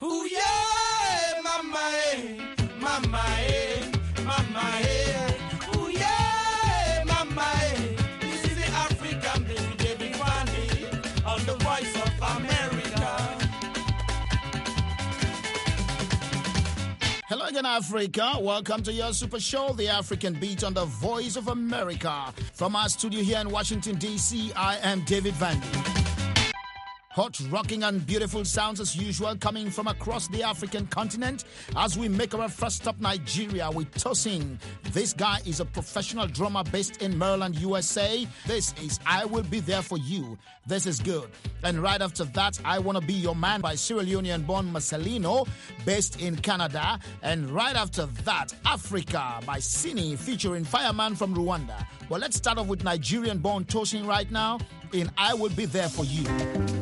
Ooh yeah, mama eh, mama eh, mama eh. Ooh yeah, mama eh. This is the African baby, David Wande, on the Voice of America. Hello again, Africa. Welcome to your super show, The African Beat on the Voice of America. From our studio here in Washington, D.C., I am David Vandy. Hot, rocking and beautiful sounds as usual coming from across the African continent as we make our first stop Nigeria with Tosin. This guy is a professional drummer based in Maryland, USA. This is I Will Be There For You. This is good. And right after that, I Wanna Be Your Man by Sierra Leonean-born Marcelino based in Canada. And right after that, Africa by Sini featuring Fireman from Rwanda. Well, let's start off with Nigerian-born Tosin right now in I Will Be There For You.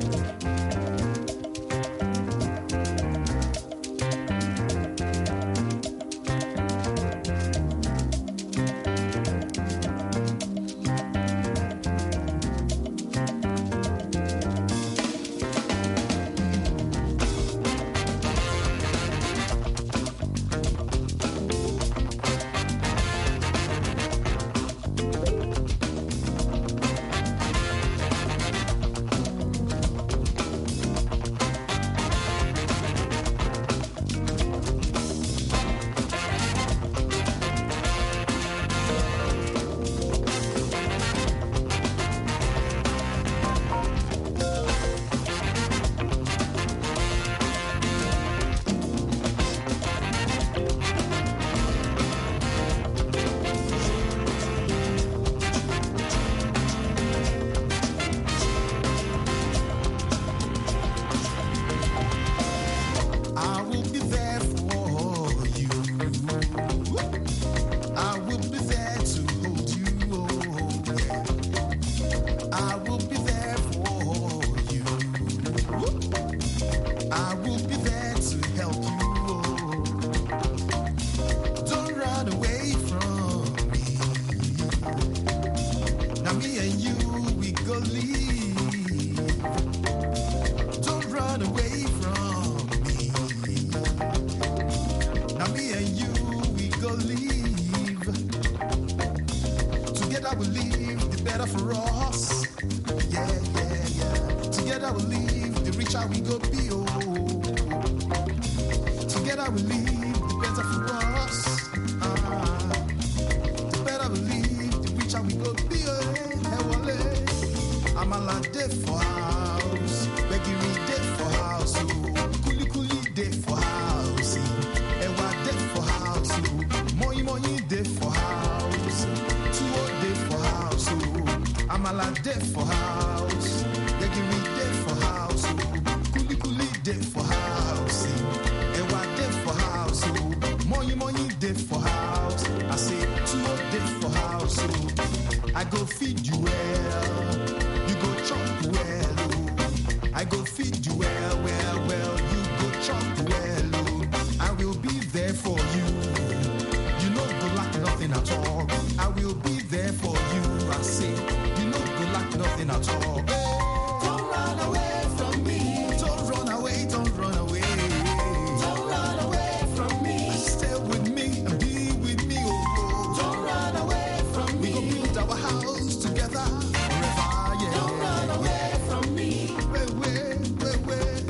I go feed you well, you go chop well. Oh. I go feed you well, you go chop well. Oh. I will be there for you. You know go lack nothing at all. I will be there for you. I say, you know go lack nothing at all. Don't run away from me. Don't run away, don't run away. Don't run away from me. Stay with me and be with me, oh. Don't run away from me. We go build our house together forever, yeah. Don't run away from me. Wait.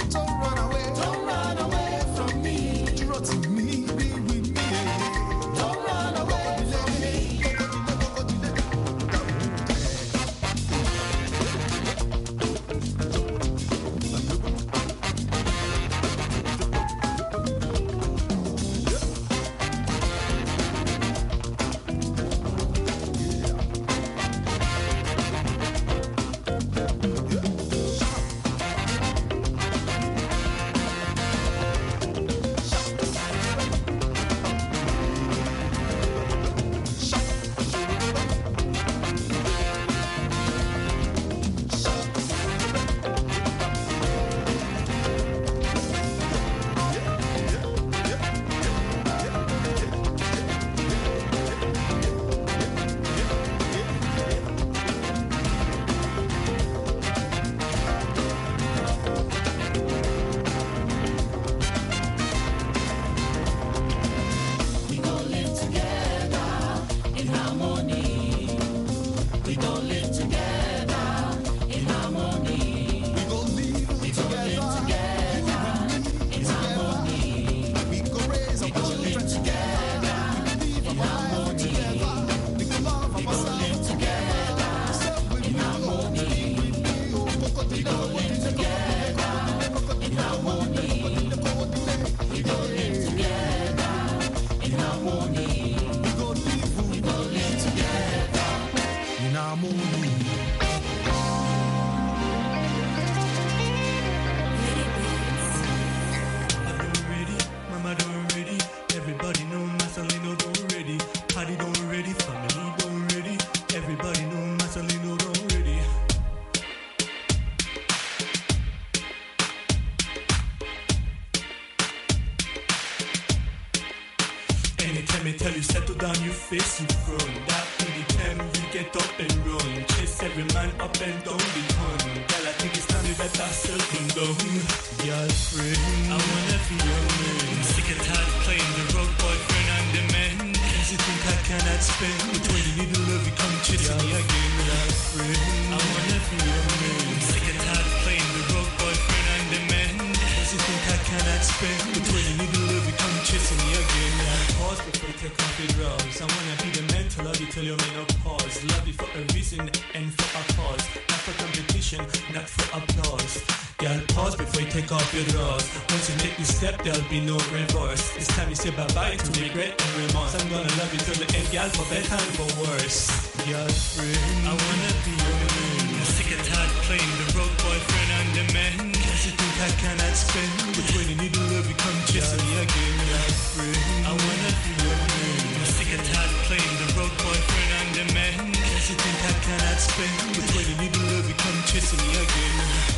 me tell you, settle down, you face in front. That in the time you get up and run. Chase every man up and down the pond. Girl, I think it's time you better settle down. Girlfriend, I wanna be your man. I'm sick and tired of playing the road boyfriend and the man. Cause you think I cannot spend. But when you need a love, you come chasing me again. Girlfriend, I wanna be your man. I'm sick and tired of playing the road boyfriend and the man. Cause you think I cannot spend. But when you need a love, you come chasing me again. Pause before you take off your drugs. I wanna be the man to love you till you menopause. Love you for a reason and for a cause. Not for competition, not for applause. Girl, pause before you take off your drawers. Once you make this step, there'll be no reverse. It's time you say bye-bye to regret and remorse. I'm gonna love you till the end, girl, for better and for worse. Girlfriend, I wanna be your man. I'm sick and tired of playing the road boyfriend and the man. Cause you think I cannot spend. But when you need a love, you come chasing me again. Girlfriend, I wanna be your man. I'm sick and tired of playing the road boyfriend and the man. Cause you think I cannot spend. But when you need a love, you come chasing me again.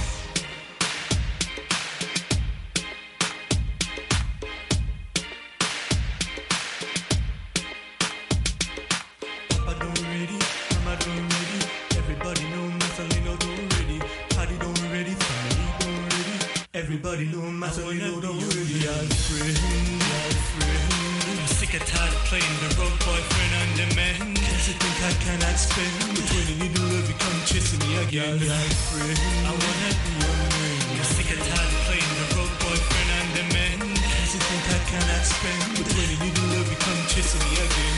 Everybody know my son, you don't really girlfriend. I'm sick and tired of playing the road boyfriend and the man. Cause you think I cannot spend. But when you need a love, you come chasing me again. Girlfriend, I wanna be your man. I'm sick and tired of playing the road boyfriend and the man. Cause you think I cannot spend. But when you need a love, you come chasing me again.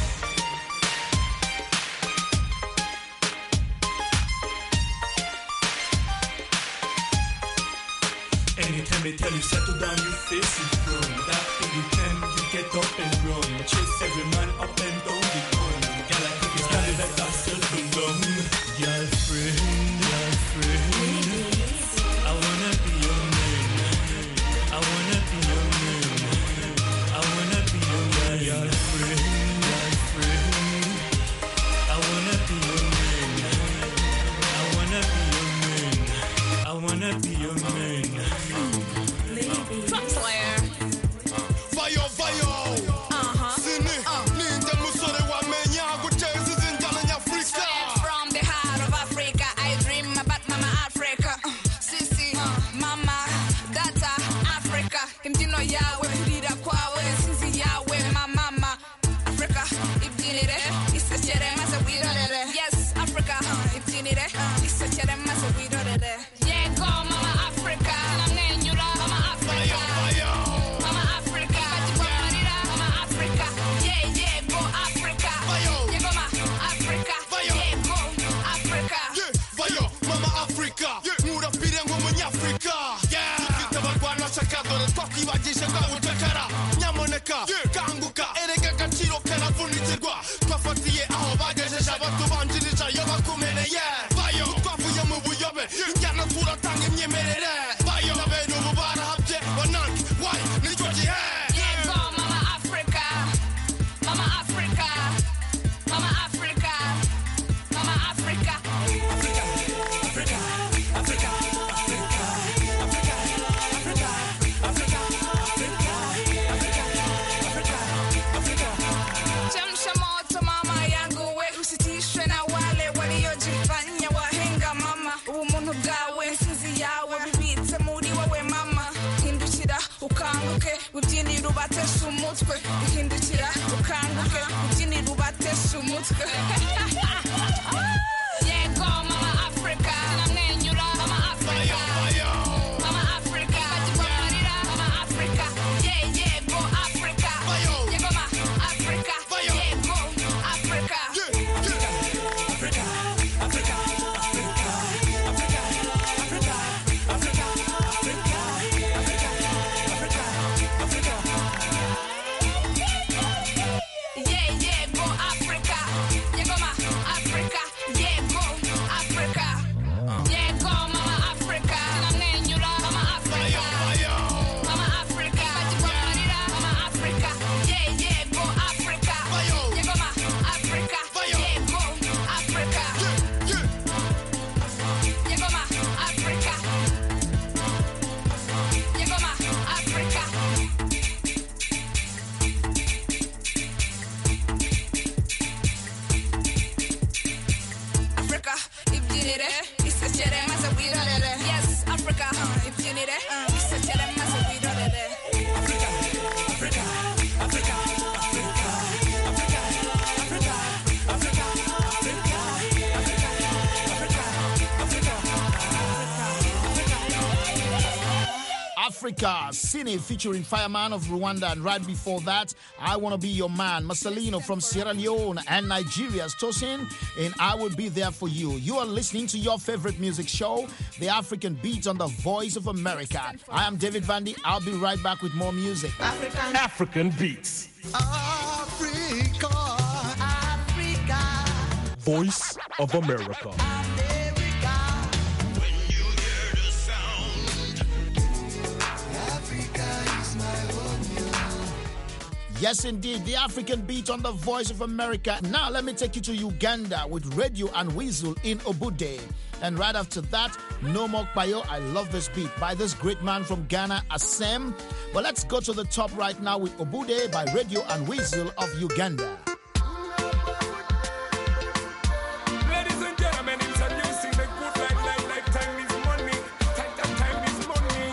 Anytime they tell you settle down, you face it from. That thing you can, you get up and run. Chase every man up and down the pond. Girl, I think it's time that I settle down. Girlfriend, I wanna be your man. I wanna be your man. I wanna be your man. Girlfriend, I wanna be your man. I wanna be your man. I wanna be your man. From the heart of Africa, I dream about Mama Africa. Sisi, Mama, Data, Africa. Kimtino yawe, kulira kwawe, sisi yawe, mama. Africa, if you need it, it's a chere masa we do it. Yes, Africa, if you need it, it's a chere masa we do it. Yeah, go Mama Africa, namnenyura Mama Africa. Mama Africa, Jibamarira Mama Africa. Yeah, go Africa. Yeah, go Mama Africa. Yeah, go Africa. Vayo, Mama Africa. Mura pirengo munyafrika. Tukita barwana shakadore twaki bagisha kwa utakara. Nyamoneka, kanguka, erega gaciro karavunitirwa. Twafatiye aho bagejeje abatubanjirija yo bakumeneye. Vayo, twavuye mu buyobe. Injyana turatanga imyemerere. Vayo, nabene ubu barahabye banange. Why? Nicyo gihe. Yeah, go Mama Africa. Mama Africa. Mama Africa. Mama Africa. Chemsha moto mama yangu we usitishwe na wale waliojifanya wahenga mama. Umuntu bwawe sinzi yawe bibitse muri wowe mama. Hindukira ukanguke ubyinira ubatesha umutwe. Hindukira ukanguke ubyinira ubatesha umutwe. Yeah, go Mama Africa. Namnenyura Mama Africa. Mama Africa. Jibamarira Mama Africa. Yeah, go Africa. Yeah, go Mama Africa. Yeah, go Africa. Yeah, go Africa. Yeah, go Mama Africa, Cine featuring Fireman of Rwanda, and right before that, I Wanna Be Your Man, Marcelino from Sierra Leone, and Nigeria's Tosin in I Will Be There For You. You are listening to your favorite music show, The African Beat on the Voice of America. I am David Vandy. I'll be right back with more music. African Beats. Africa. Voice of America. Yes, indeed, the African Beat on the Voice of America. Now, let me take you to Uganda with Radio and Weasel in Obude. And right after that, No More Payo. I love this beat by this great man from Ghana, Asem. But let's go to the top right now with Obude by Radio and Weasel of Uganda. Ladies and gentlemen, introducing the good life, time is money. Time is money.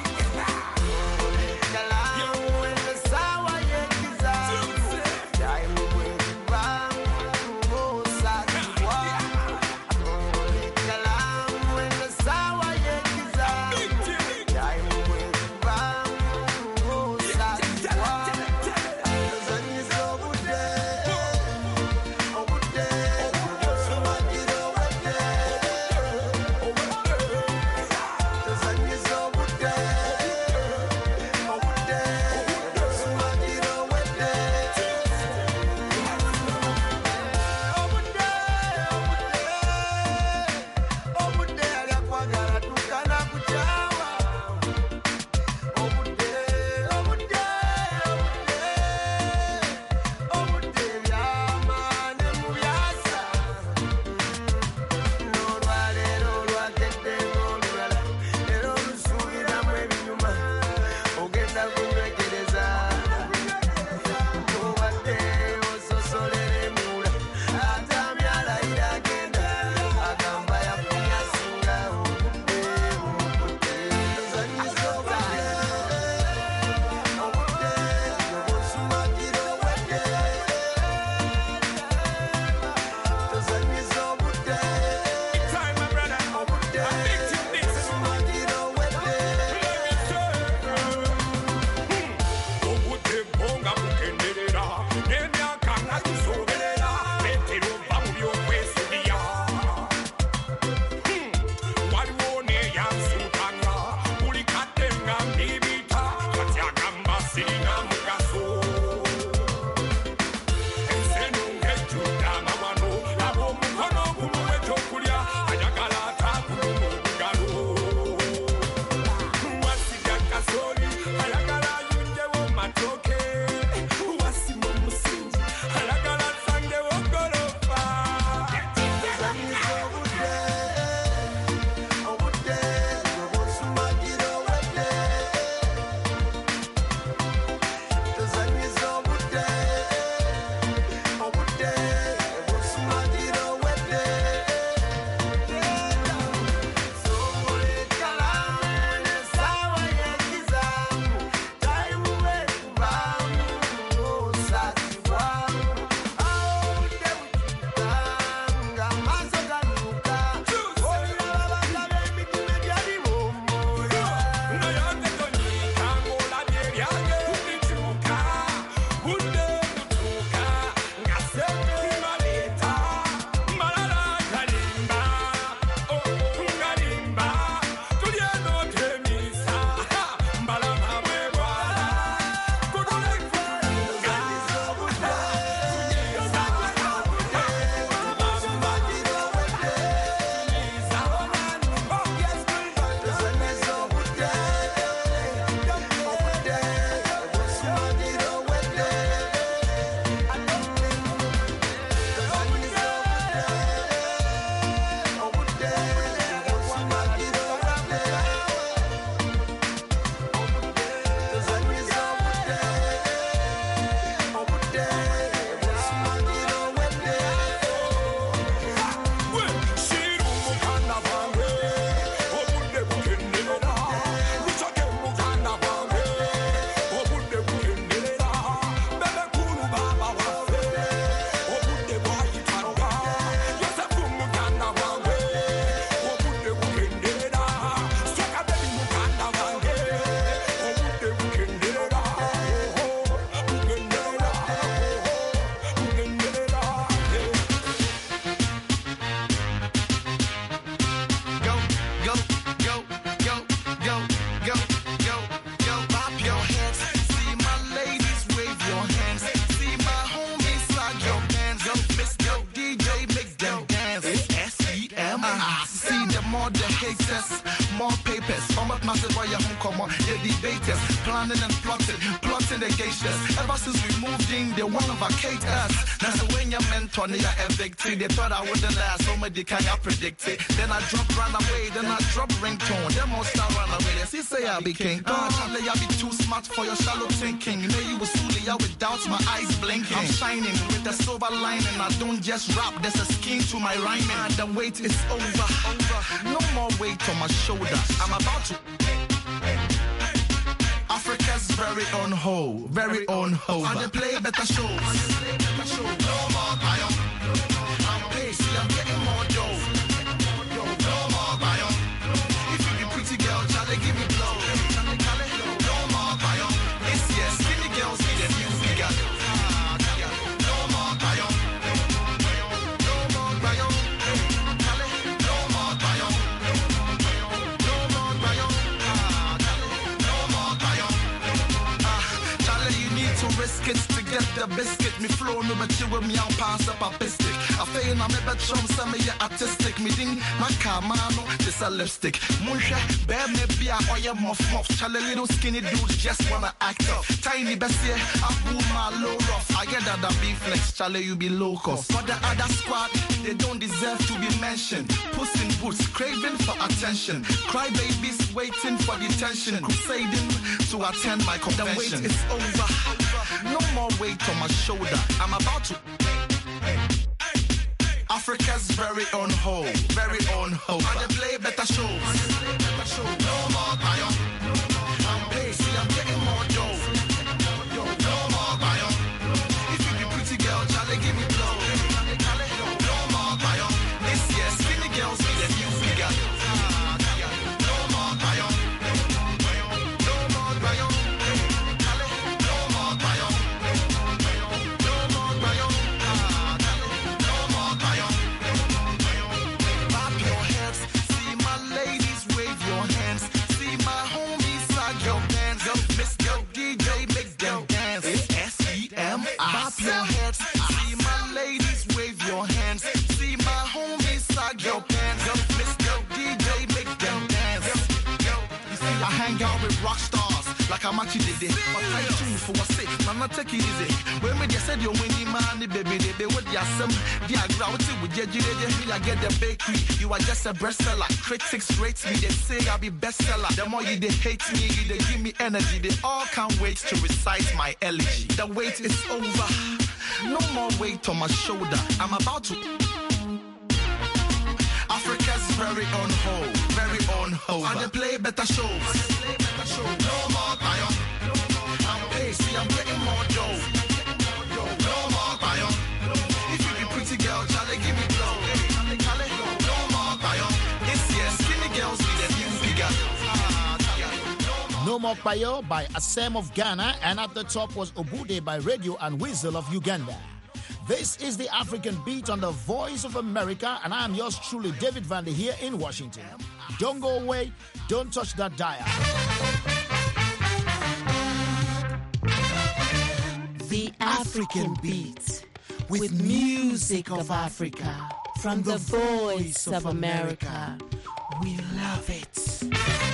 latest. More papers, format massive why home come on. Yeah, debaters, planning and plotting the geishas. Ever since we moved in, they want to vacate us. That's the way your mentor, they are evicted. They thought I wouldn't last, so much they can't predict it. Then I drop run away, then I drop ringtone. Them all start run away. They say I be king. Charlie, I be too smart for your shallow thinking. You know you was fully out with doubts, my eyes blinking. I'm shining with a silver lining. I don't just rap, there's a scheme to my rhyming. And the wait is over. No more weight on my shoulder. I'm about to. Africa's very own hoe, very own hoe. And they play better shows. No more biome. I'm pacey, I'm getting more dough. No more biome. If you be pretty girl, Charlie, give me blow. No more biome. This year, skinny girls need a new figure. No more biome. No more biome. No more biome. No more biome. No more biome. Charlie, you need to risk it to get the biscuit. Me flow no but you with me I'll pass up a biscuit. I feel I'm a bit chum some of artistic. Me ding my camano, this a lipstick. Munsha, bear me be a oil muff. Charlie little skinny dudes just wanna act up. Tiny Bessie, I pull my low rough. I get that be flex, Charlie you be low cost. For the other squad, they don't deserve to be mentioned. Puss in boots, craving for attention. Cry babies waiting for detention. Crusading to attend my convention. The wait is over. No more weight on my shoulder. I'm about to. Africa's very own hoe, very own hoe. And they play better shows. No more biome. I'm pacey, I'm getting more dough. No more biome. If you be pretty girl, Charlie, give me blow. No more biome. This year, skinny girls need a new figure. No more biome. No more biome. No more biome. No more biome. No more biome. Clap your hands, see my ladies wave your hands, see my homies sag your bands, yo, Miss Yo DJ make them dance. SEM, clap your hands, see my ladies wave your hands, see my homies sag your bands, yo, Miss Yo DJ make them dance. You see, I hang out with rock stars like I'm actually did it. But I tune for what's it, man, not take it easy. When me just said you're winning money, baby, they would ya some. They are grouty with you, I get the bakery. You are just a bestseller. Critics rate me, they say I'll be bestseller. The more you they hate me, you they give me energy. They all can't wait to recite my elegy. The wait is over. No more weight on my shoulder. I'm about to. Africa's very own hoe, very own hoe. And they play better shows. No more biome. I'm pacey, I'm getting more dough. No more biome. If you be pretty girl, Charlie, give me blow. No more biome. This year, skinny girls need a new figure. No More Payo by Asem of Ghana, and at the top was Obude by Radio and Weasel of Uganda. This is the African Beat on the Voice of America, and I'm yours truly, David Vandy, here in Washington. Don't go away, don't touch that dial. The African Beat, with music of Africa, from the Voice of America. We love it.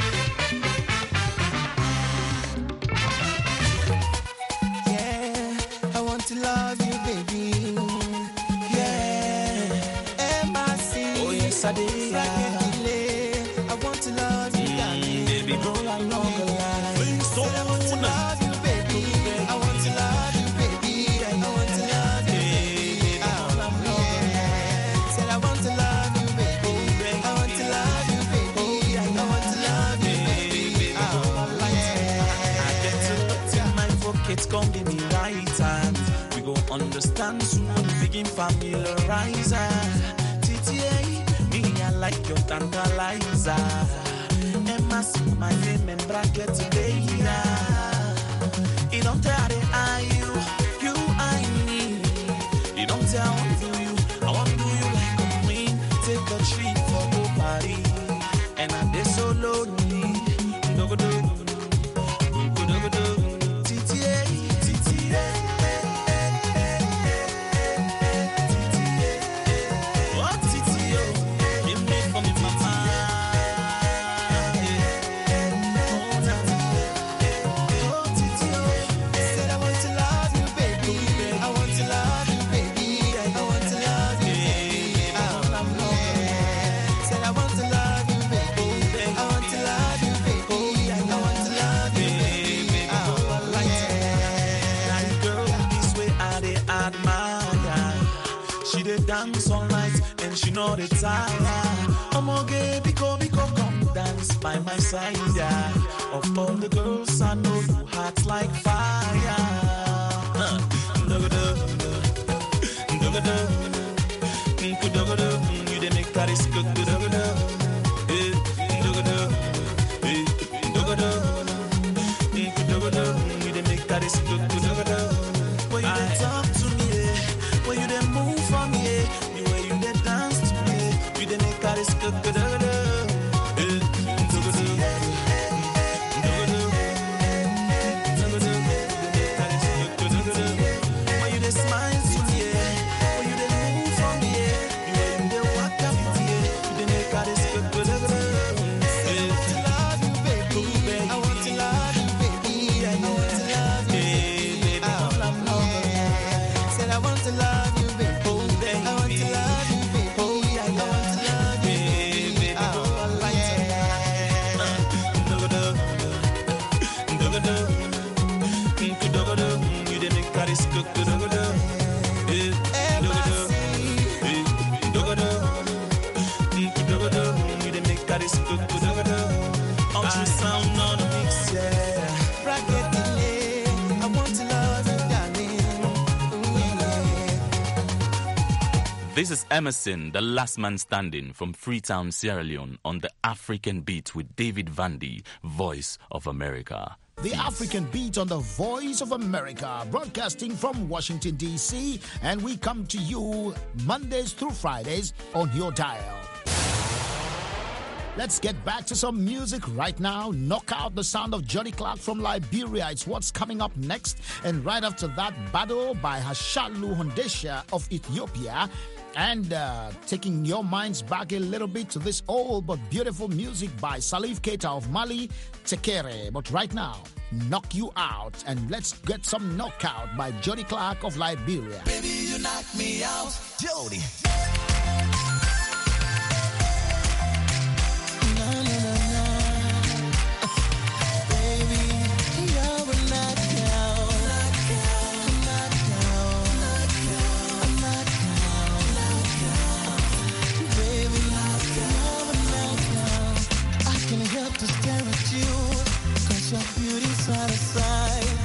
Yeah, I want to love you, baby. Yeah, embassy. Oh yes, I did. I want to love you, baby. Roll along the line. I want to love you, baby. I want to love you, baby. I want to love you, baby. Said I want to love you, baby. I want to love you, baby. I want to love you, baby. I get to look in my pocket, come give me right time. We go understand soon, begin familiarize. TTA, me I like your tantalizer. Emma, see my name and bracket today. You don't tell the I you I need. You don't tell me do you, I want to do you like a queen. Take a treat for the party, and I'm there so lonely. TTA, TTA. What TTO? Give me for me, mama. dance all night, and she know the time. I'm okay, because come dance by my side, yeah. Of all the girls, I know you hot like fire. You dey make that is good. You dey make that is good. When you dey talk to me, when you dey move for me, the way you dey dance to me, you dey make that is good. When you dey smile to me, when you dey move for me, the way you dey walk up for me, you dey make that is good. I want to love you, baby. I want to love you, baby. I want to love you, baby. Said I want to love you, baby. I want to love you, baby. I want to love you, baby. You dey make that is good. You dey make that is good. Ultrasound on the mix, yeah. Bracket delay. I want to love you, darling. Ooh, yeah. This is Emerson, the last man standing from Freetown, Sierra Leone, on the African Beat with David Vandy, Voice of America. The African Beat on the Voice of America, broadcasting from Washington, D.C., and we come to you Mondays through Fridays on your dial. Let's get back to some music right now. Knock out the sound of Johnny Clark from Liberia. It's what's coming up next. And right after that, Battle by Hashalu Hondesha of Ethiopia. And taking your minds back a little bit to this old but beautiful music by Salif Keita of Mali, Tekere. But right now, Knock You Out. And let's get some knockout by Johnny Clark of Liberia. Baby, you knock me out, Jody. Your beauty's out of sight.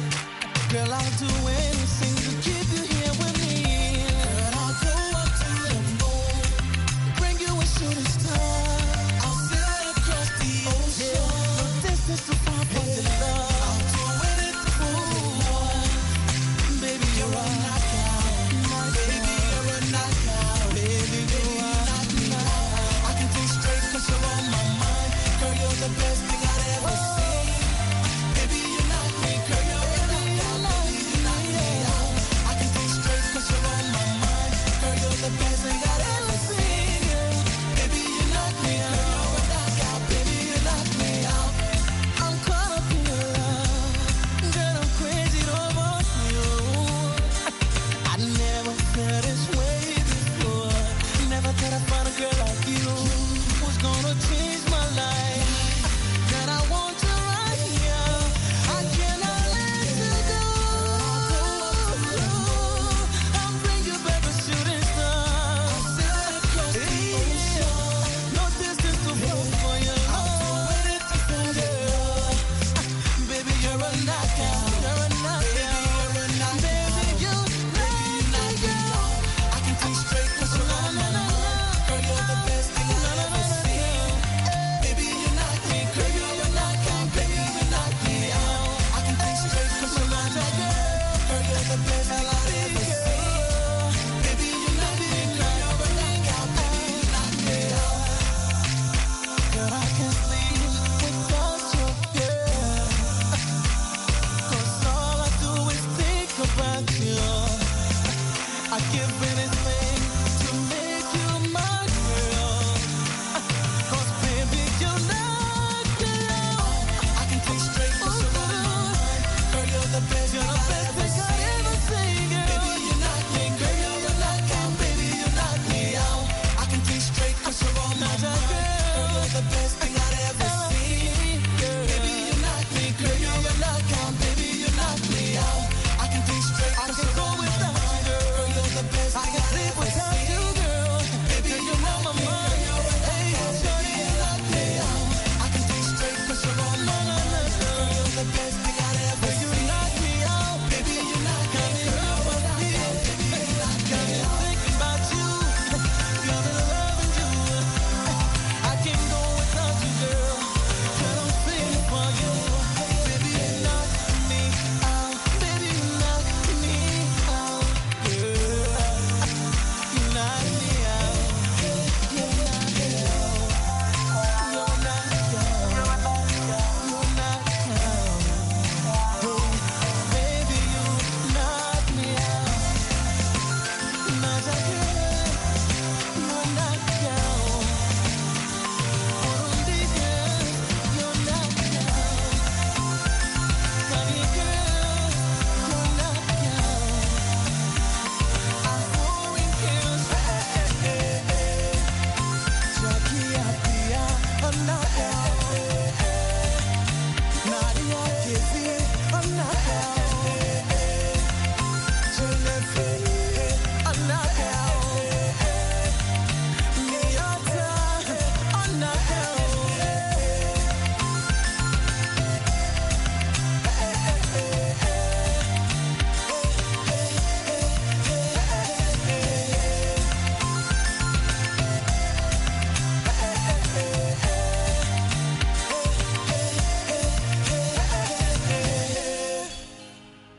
Girl, I'll do anything to keep you here with me. Girl, I'll go up to the moon, bring you a shooting star. I'll sail across the ocean. No distance too far from the love. I'll do anything for love. Baby, you're a knockout. Baby, you're a knockout. Baby, you knock me out. I can think straight 'cause you're on my mind. Girl, you're the best thing I've ever seen. I can sleep without you.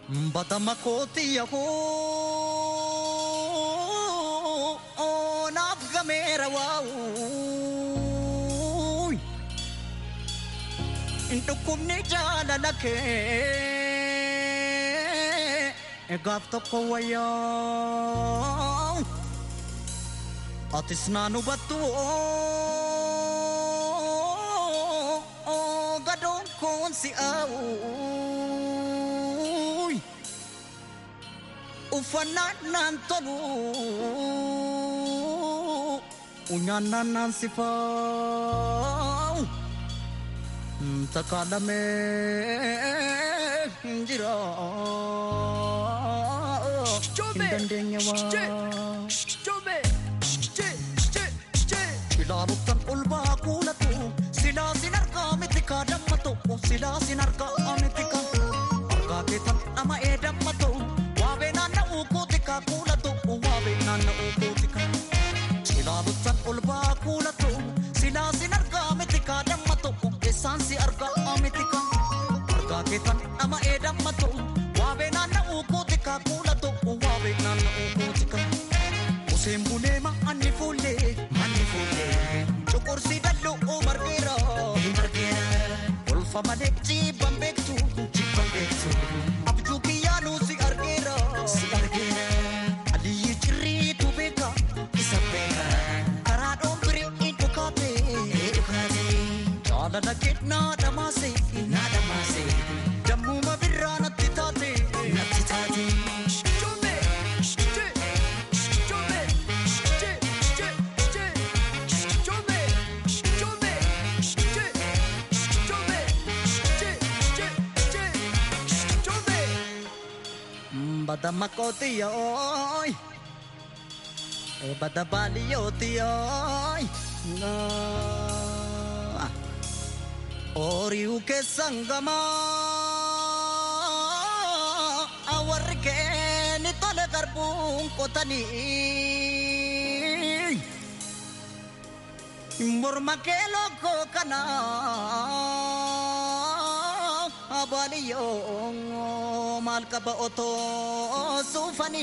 Badamakoti yaho onaf gamera wau Intukumni jala lake Egaf toko waya Atis nanu batu Gadong kon si au Ufanat nan tolu Unyanan nan sifau Takadame Jira Indandenya wa Sila bukan ulba kulatu Sila sinarka mitika dammato Sila sinarka mitika Arga ketan ama edammato Wabe nana ukutika kulatu Wabe nana ukutika Sila bukan ulba kulatu Sila sinarka mitika dammato Esansi arga mitika Arga ketan ama edammato Wabe nana ukutika kulatu Wabe nana ukutika Usembunema anifule Chokorsi dallo margera Ulfa malekchi bambektu Abju kiyanu si argera Ali chiri tu beka isabeka Karadon bri indukate Chala nakitna damase Jammu mabirra natitate Badamakoti yoy Badabali yoti yoy Oriu ke sangama Awar ke ni tole garbung kotani Murma ke loko kana Abaliyo malka ba oto sufani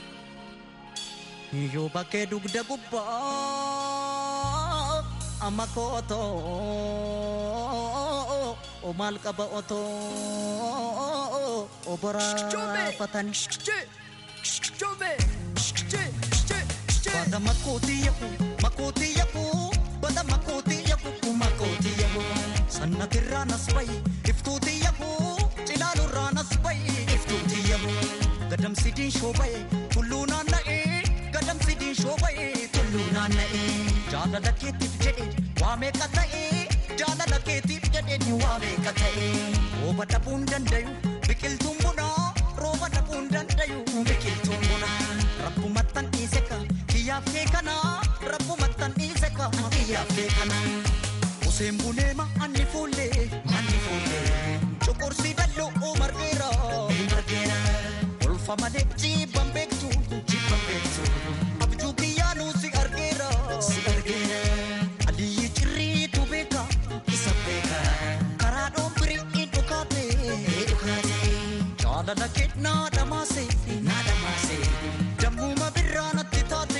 Yo bake dugda gubba amako oto o malka ba oto obora patan Pada makoti yaku pada makoti yaku sanna kirana swai iftuti yaku ilalu rana swai iftuti yaku gadam sidin shobai tuluna nae gadam sidin shobai tuluna nae jala daketi jede wame katae jala daketi jede ni wame katae roba dabundan dayu bikil tumbuna roba dabundan dayu bikil tumbuna rabbu matan iseka kiyafe kana rabbu matan iseka kiyafe kana Usembunema anifule Chokorsi dallo margera Ulfa malekchi bambektu Abju kiyanu si argera Ali chiri tu beka isabeka Karado bri indukate Chala nakitna damase Jammu mabirra natitate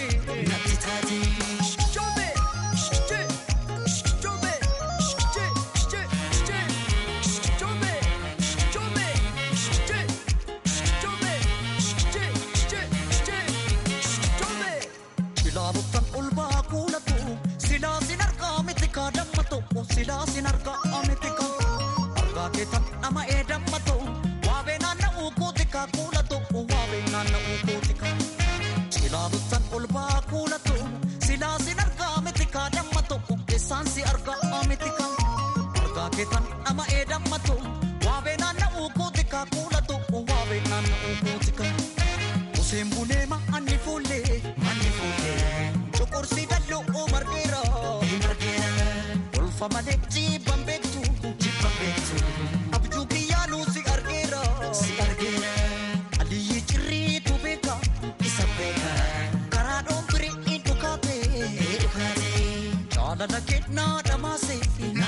Sila sinarka amitika Arga ketan ama edammato Wabe nana ukutika kulato Wabe nana ukutika Sila butan ulba kulato Sila sinarka amitika dammato Esansi arga amitika Arga ketan ama edammato Wabe nana ukutika kulato Wabe nana ukutika Usembunema anifule Chokorsi dallo margera Ulfa malekchi bambektu Abju kiyanu si argera Ali chiri tu beka isabeka Karadon bri indukate Chala nakitna damase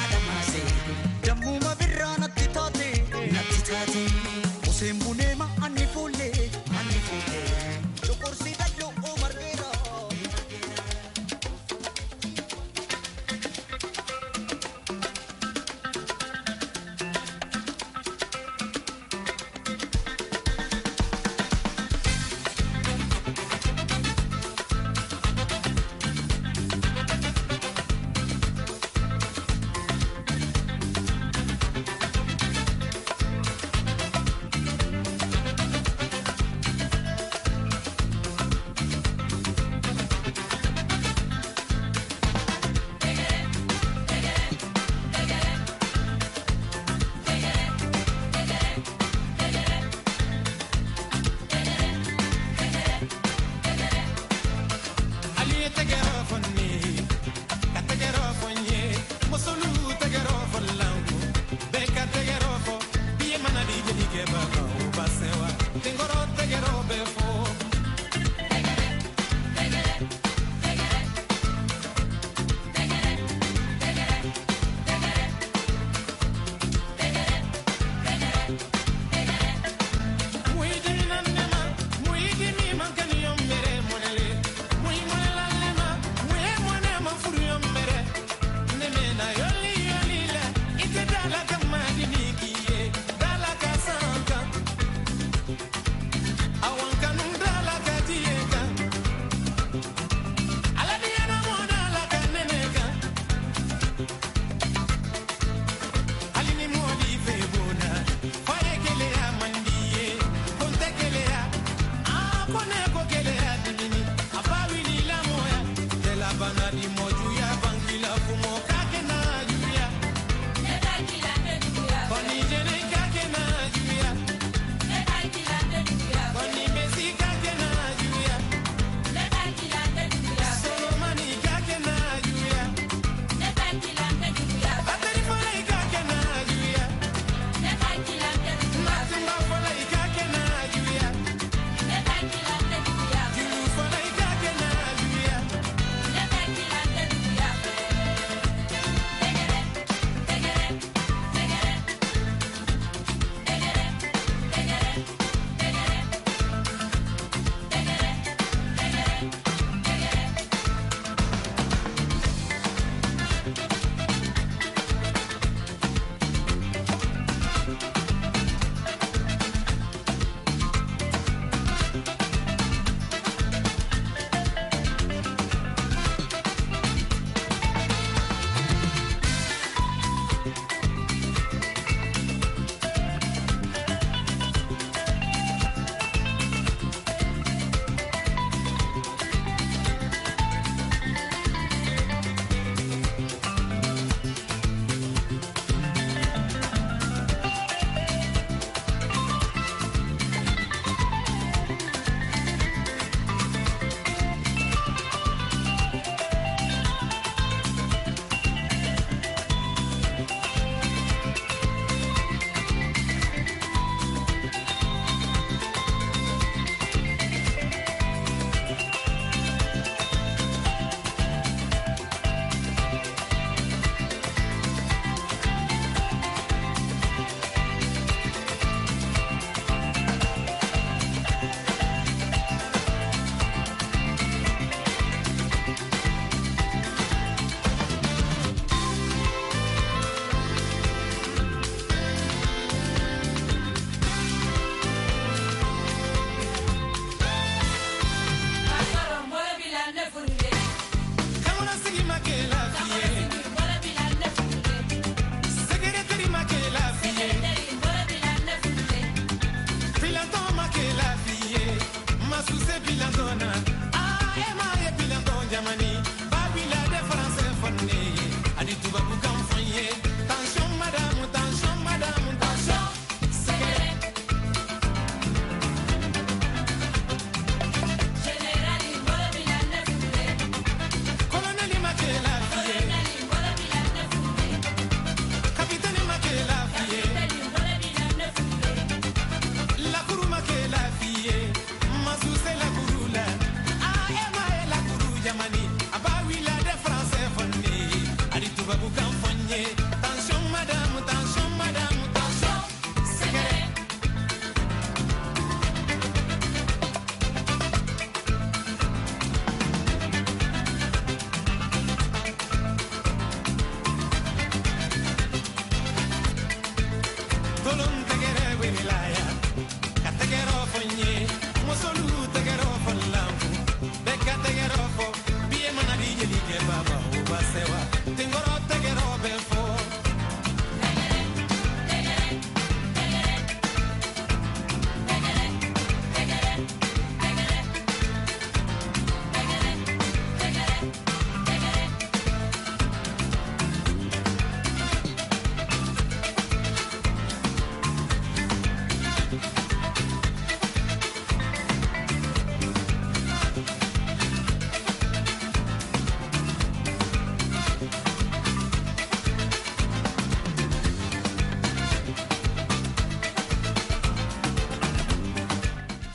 Jammu mabirra natitate Usembunema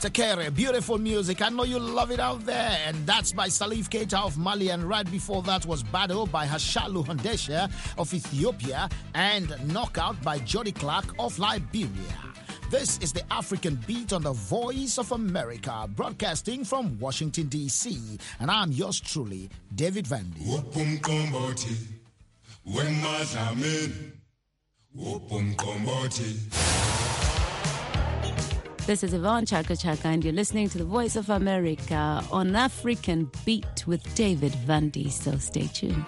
Tekere, beautiful music. I know you love it out there. And that's by Salif Keita of Mali. And right before that was Bado by Hashalu Handesha of Ethiopia. And Knockout by Jody Clark of Liberia. This is the African Beat on the Voice of America, broadcasting from Washington, D.C. And I'm yours truly, David Vandy. This is Yvonne Chaka Chaka, and you're listening to the Voice of America on African Beat with David Vandy. So stay tuned.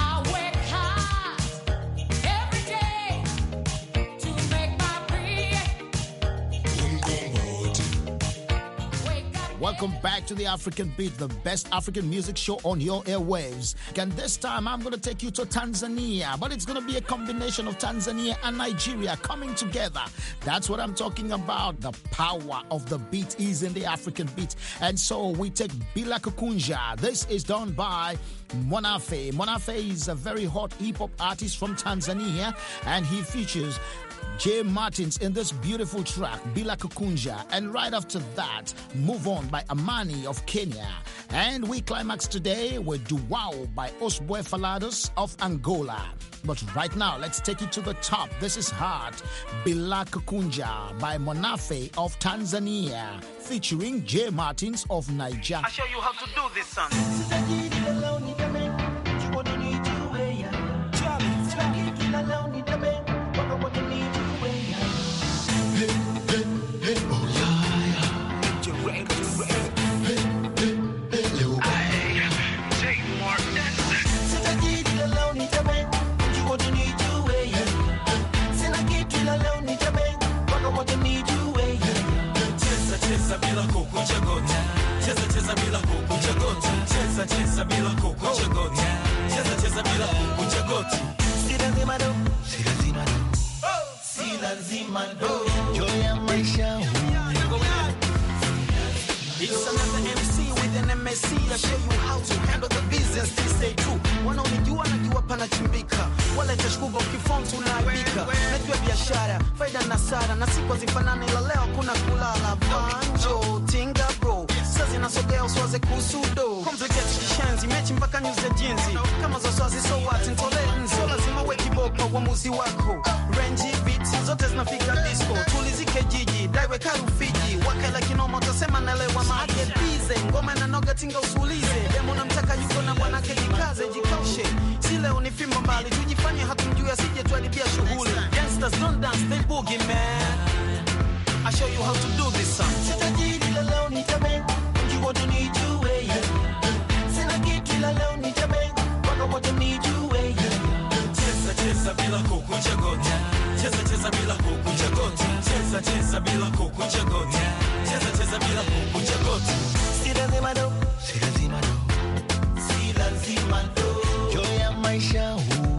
Welcome back to the African Beat, the best African music show on your airwaves. And this time I'm going to take you to Tanzania, but it's going to be a combination of Tanzania and Nigeria coming together. That's what I'm talking about. The power of the beat is in the African Beat. And so we take Bila Kukunja. This is done by Monafe. Monafe is a very hot hip-hop artist from Tanzania, and he features Jay Martins in this beautiful track, Bila Kukunja. And right after that, Move On by Amani of Kenya. And we climax today with Duwao by Osboy Falados of Angola. But right now, let's take it to the top. This is hard. Bila Kukunja by Monafe of Tanzania, featuring Jay Martins of Niger. I'll show you how to do this song. It's another MC with an MSC. I'll show you how to handle the business. They say true. Wanaonijua najua panachimbika. Wala itashkuba ukifom tunaibika. Najua biashara, faida na sara. Na siku zifanani la leo kuna kulala. Banjo, tinga bro. Sazi nasogea uswaze kusudo. Complicated kishenzi, mechi mpaka news ya jinzi. Kama za swazi so what, intolerance. So lazima we kiboko uamuzi wako. Range beats, zote zinafika disco. Tulizike jiji, daiwe karufiji. Wakala kinoma utasema nalewa maake bize. Ngoma na noga tinga usulize. Demo na mtaka yuko na bwanake jikaze, jikaushe. Si leo ni fimbo mbali, tujifanye hatumjui asije tuadibia shughuli. Gangsters don't dance, they boogie man. I'll show you how to do this song. Sitajiri la leo nitabe, you want to need you way. Sina kitu la leo nitabe, wako what you need you way. Cheza cheza bila kukunja goti. Cheza cheza bila kukunja goti. Cheza cheza bila kukunja goti. Cheza cheza bila kukunja goti. Si lazima do, si lazima do. Si lazima do. Joy ya maisha huu.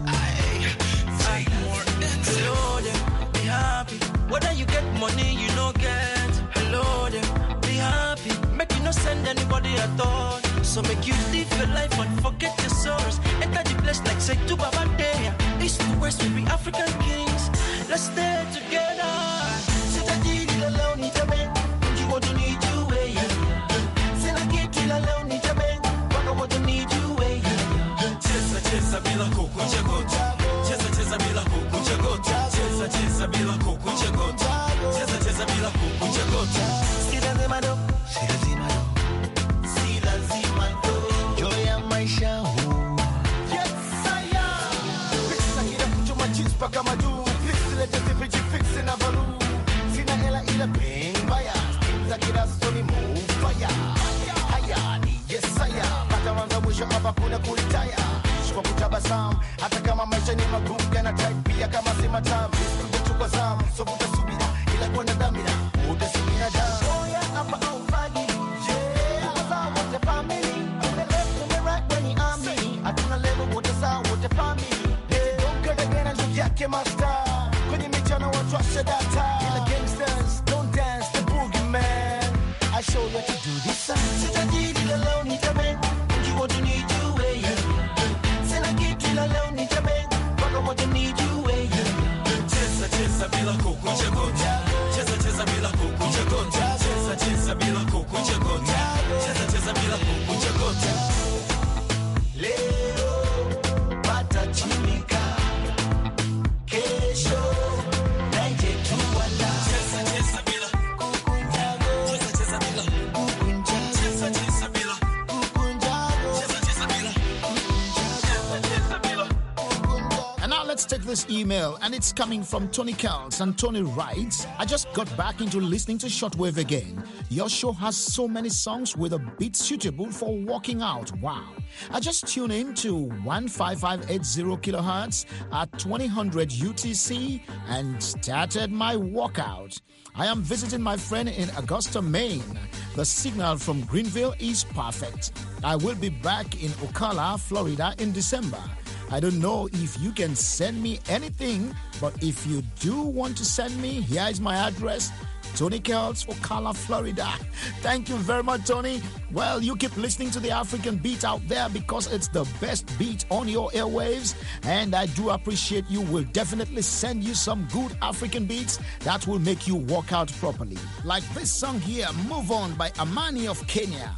Take more than hello there, be happy. Whether you get money, you no get. Hello there, be happy. Make you no send anybody at all. So make you live your life and forget your sorrows. Enter the place like say to Baba Day. East to west we be African kings. Let's stay together. Sitajiri la leo nitabe, you want to need you way. Sina kitu la leo nitabe, wako what you need you way. Cheza cheza bila kukunja goti. Cheza cheza bila kukunja goti. Cheza cheza bila kukunja goti. Cheza cheza bila kukunja goti. Si lazima do, si lazima do. Si lazima do. Joy ya maisha huu. Yes I am. Pesa kila kuchoma jeans paka madu. Fix let the fix na valu. Sina hela ila pain mbaya. Za kila stoni move fire. Haya ni yes I am. Pata wanza mwisho hapa kuna kuitaya. Kwa kutabasamu hata kama maisha ni magumu yana type pia kama si matamu kuchukua zamu so utasubira ila kwa dhamira utasimina damu oya hapa au fagi yeah kwa wote family on the left to the right when you are me hatuna level wote sawa wote family don't get again and look yake master kwenye michano watu washa data ila gangsters don't dance the boogie man I show you how to do this song sitajiri leo nitabe you want to need you way la leo nitabe wako what you need you way. Cheza cheza bila kukunja this email, and it's coming from Tony Kells. And Tony writes, I just got back into listening to Shortwave again. Your show has so many songs with a beat suitable for walking out. Wow. I just tuned in to 15580 kilohertz at 2000 UTC and started my walkout. I am visiting my friend in Augusta, Maine. The signal from Greenville is perfect. I will be back in Ocala, Florida in December. I don't know if you can send me anything, but if you do want to send me, here is my address. Tony Kells, Ocala, Florida. Thank you very much, Tony. Well, you keep listening to the African beat out there because it's the best beat on your airwaves. And I do appreciate you. Will definitely send you some good African beats that will make you walk out properly. Like this song here, Move On by Amani of Kenya.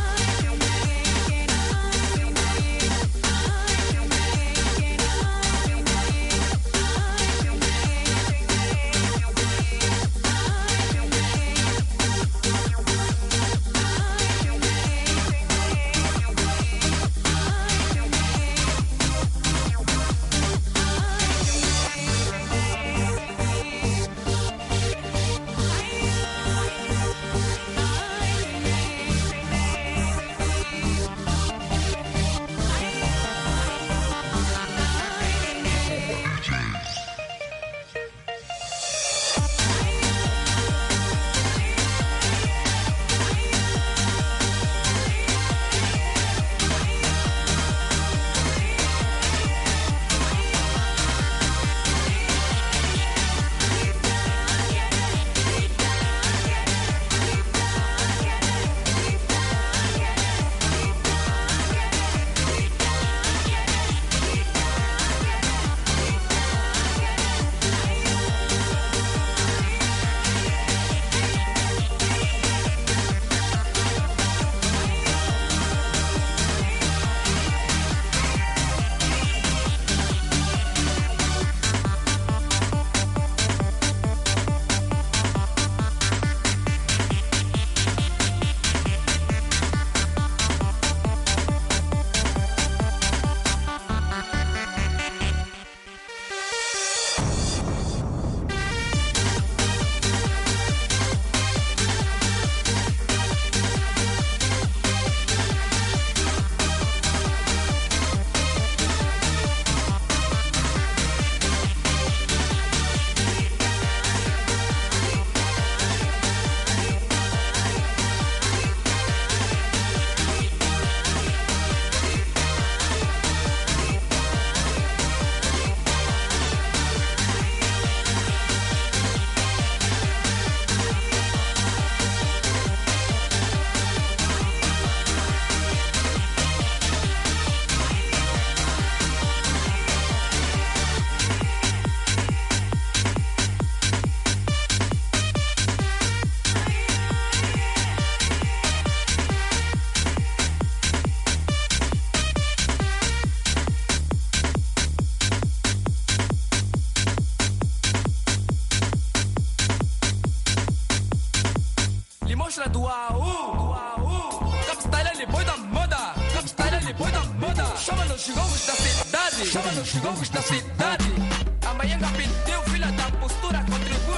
Chama nos gongos da cidade. Amanhã pediu, filha da postura, contribui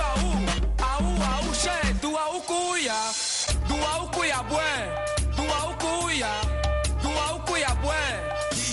a U, che, do A U cuia, do A U cuia bué, do A U cuia, do A U cuia bué.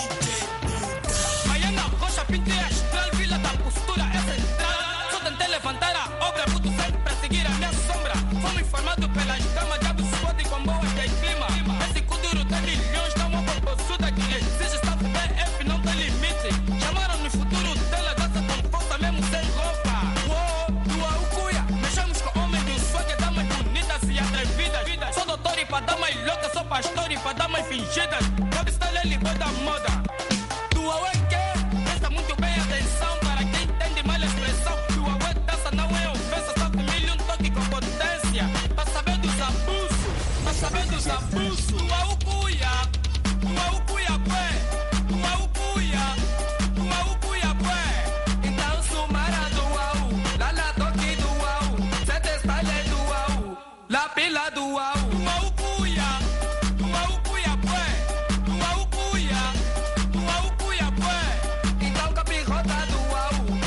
Amanhã na rocha pintei a estrela, filha da postura é central. Só tentei levantar a obra, puto sempre a seguir a minha sombra. Fomos informados pelas damas, diabo se pode com boas de clima. Esse kuduro tem milhões, dá uma bobosuda que exige staff PF, não tem limite. Chamaram no futuro dela, dança com força mesmo sem roupa. Uou, do A U cuia, mexemos com homens do swag, damas bonitas e atrevidas. Sou doutor e pra dar mais louca, sou pastor e pra dar mais fingidas. Gabstyle é ligou da moda. Do A U é que? Presta muito bem atenção para quem entende mal a expressão. Do A U é dança, não é ofensa, só com milhão toque com potência. Pra saber dos abusos, pra saber dos abusos. Do A U cuia, do A U cuia, bué. Do A U cuia, do A U cuia, bué. Então sumara do A U, lá na toque do A U, sete style do A U, lá pila do A U. Do A U cuia, do A U cuia, bué. Do A U cuia, do A U cuia, bué. Então capirrota do A U,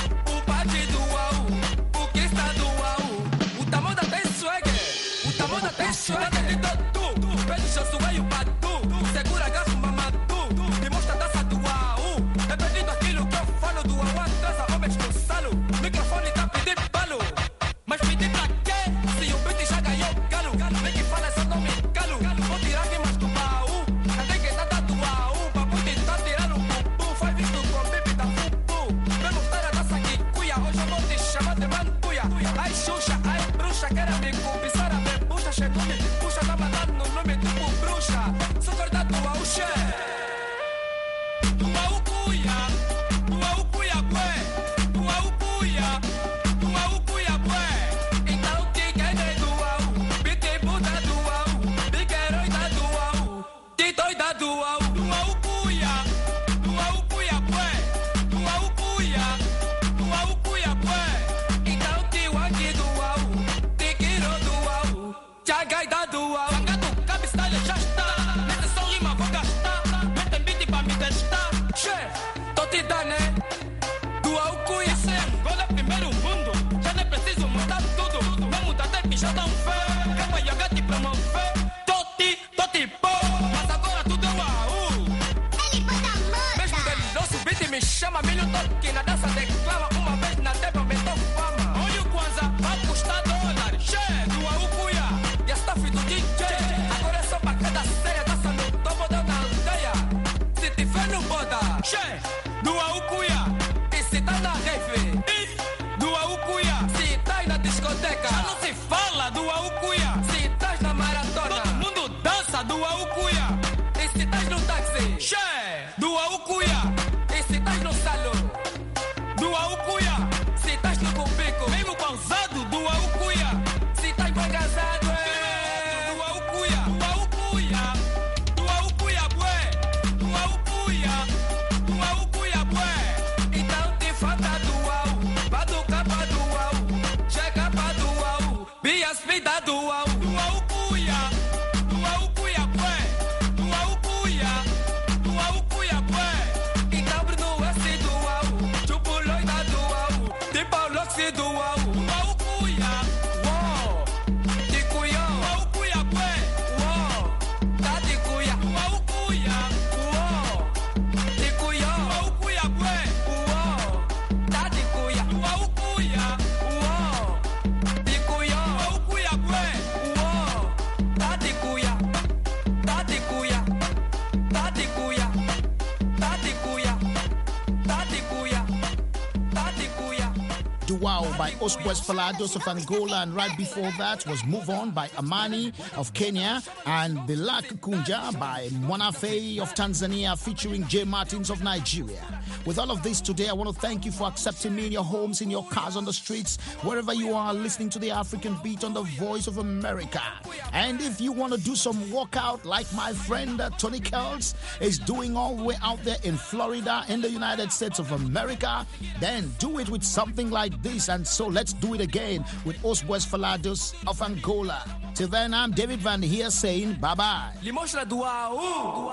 Wow by Oswes Falados of Angola, and right before that was Move On by Amani of Kenya and Bilak Kunja by Mwanafe of Tanzania featuring J Martins of Nigeria. With all of this today, I want to thank you for accepting me in your homes, in your cars, on the streets, wherever you are listening to the African Beat on the Voice of America. And if you want to do some workout like my friend Tony Kells is doing all the way out there in Florida in the United States of America, then do it with something like this. And so let's do it again with Oswes Falados of Angola. Till then, I'm David Van here saying bye-bye. Limostra do AU,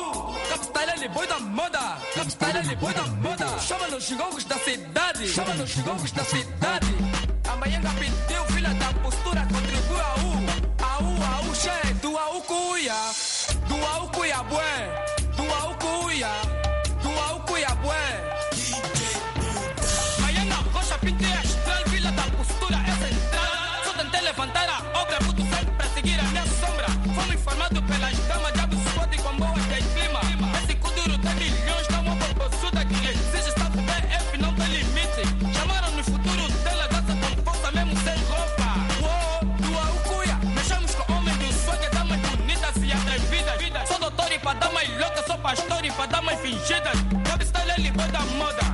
capital é boi da moda, capital é boi da moda. Chama nos gongos da cidade, chama nos gongos da cidade. Amanhã pediu filha da postura, contribui AU, che, do AU cuia bué, do AU cuia bué. Amanhã na rocha pintei astral, filha da postura é central. Só tentei levantar a obra, puto sempre pra seguir a minha sombra. Fomos informados pelas damas de absurdo e com boas de clima. Esse kuduro tem milhões, dá uma bobosuda que exige estar BF, não tem limite. Chamaram no futuro dela, dança com força mesmo sem roupa. Do AU cuia, mexemos com homens do swag, damas bonitas e atrevidas. Sou doutor e pra dar mais louca, sou pastor e pra dar mais fingidas. Cabe style é liboi da moda.